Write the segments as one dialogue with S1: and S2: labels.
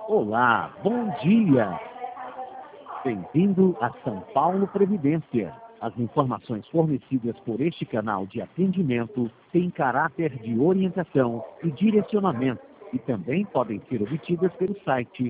S1: Olá, bom dia! Bem-vindo a São Paulo Previdência. As informações fornecidas por este canal de atendimento têm caráter de orientação e direcionamento e também podem ser obtidas pelo site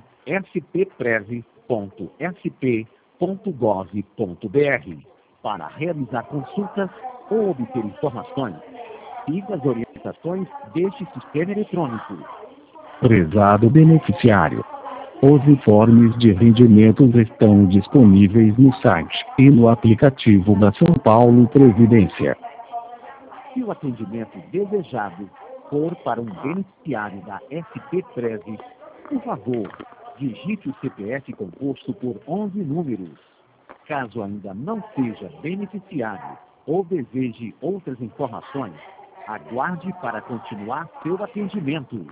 S1: spprev.sp.gov.br. Para realizar consultas ou obter informações, siga as orientações deste sistema eletrônico. Prezado beneficiário, os informes de rendimentos estão disponíveis no site e no aplicativo da São Paulo Previdência. Se o atendimento desejado for para um beneficiário da SP-Prev, por favor, digite o CPF composto por 11 números. Caso ainda não seja beneficiário ou deseje outras informações, aguarde para continuar seu atendimento.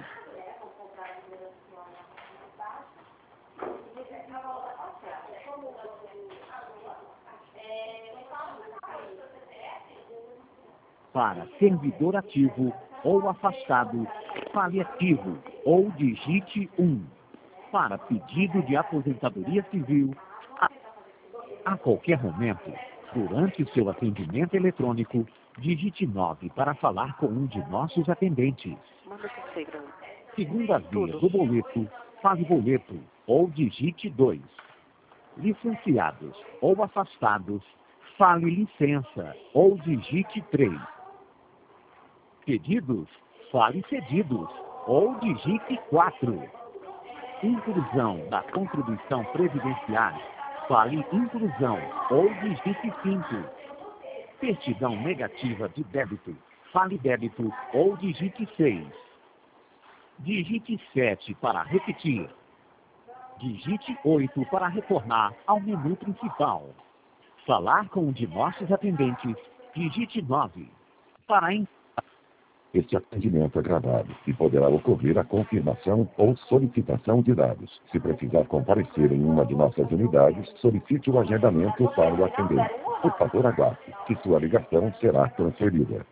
S1: Para servidor ativo ou afastado, fale ativo ou digite 1. Para pedido de aposentadoria civil, a qualquer momento, durante o seu atendimento eletrônico, digite 9 para falar com um de nossos atendentes. Segunda via do boleto, fale boleto ou digite 2. Licenciados ou afastados, fale licença ou digite 3. Pedidos, fale cedidos ou digite 4. Inclusão da contribuição previdenciária, fale inclusão ou digite 5. Certidão negativa de débito, fale débito ou digite 6. Digite 7 para repetir. Digite 8 para retornar ao menu principal. Falar com um de nossos atendentes, digite 9. Para
S2: Este atendimento é gravado e poderá ocorrer a confirmação ou solicitação de dados. Se precisar comparecer em uma de nossas unidades, solicite o agendamento para o atendente. Por favor, aguarde, que sua ligação será transferida.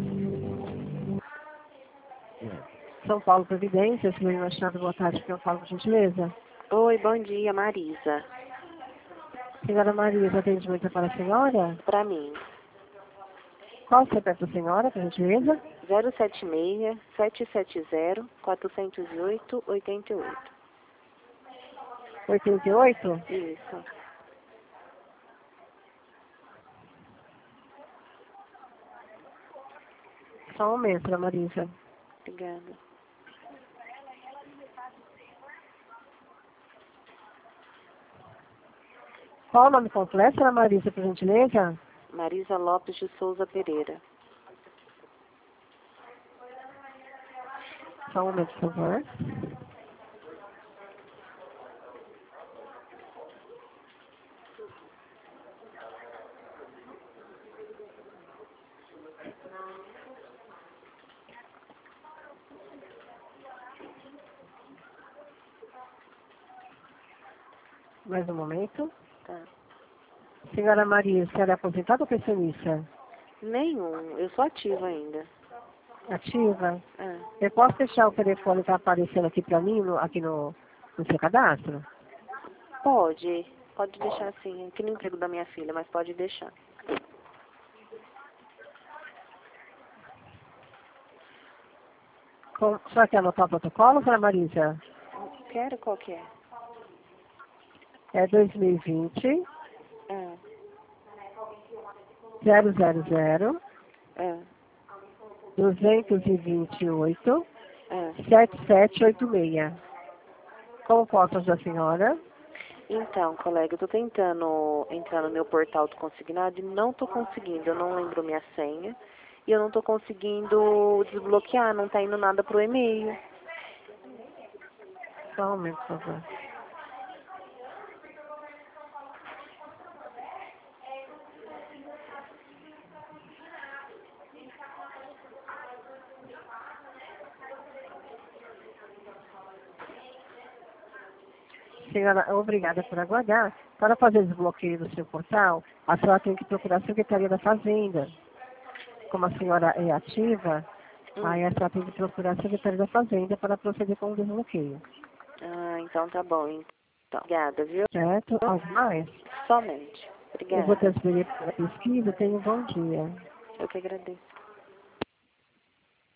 S3: São Paulo Previdência, senhor Machado, boa tarde, que eu falo por gentileza.
S4: Oi, bom dia, Marisa.
S3: Senhora Marisa, atendimento para a senhora?
S4: Para mim.
S3: Qual o CPF da senhora, por gentileza?
S4: 076-770-408-88.
S3: 88?
S4: Isso.
S3: Só um momento, senhora Marisa.
S4: Obrigada.
S3: Qual o nome completo, senhora Marisa, por gentileza?
S4: Marisa Lopes de Souza Pereira.
S3: Só um momento, por favor. Mais um momento.
S4: Tá.
S3: Senhora Maria, a senhora é aposentada ou pensionista?
S4: Nenhum, eu sou ativa ainda.
S3: Ativa?
S4: Ah.
S3: Eu posso deixar o telefone que está aparecendo aqui para mim, aqui no seu cadastro?
S4: Pode deixar assim, aqui no emprego da minha filha, mas pode deixar.
S3: Só quer anotar o protocolo, senhora Marisa?
S4: Quero, qual que é?
S3: É 2020
S4: Ah.
S3: 000
S4: Ah.
S3: 228
S4: Ah.
S3: 7786. Como posso ajudar a senhora?
S4: Então, colega, eu tô tentando entrar no meu portal do consignado e não tô conseguindo. Eu não lembro minha senha e eu não tô conseguindo desbloquear, não tá indo nada pro e-mail.
S3: Só um momento, por favor. Senhora, obrigada por aguardar. Para fazer o desbloqueio do seu portal, a senhora tem que procurar a Secretaria da Fazenda. Como a senhora é ativa, aí a senhora tem que procurar a Secretaria da Fazenda para proceder com o desbloqueio.
S4: Ah, então tá bom. Então, obrigada, viu?
S3: Certo? Algo mais?
S4: Somente.
S3: Eu
S4: Obrigada.
S3: vou transferir para a pesquisa. Tenha um bom dia.
S4: Eu que agradeço.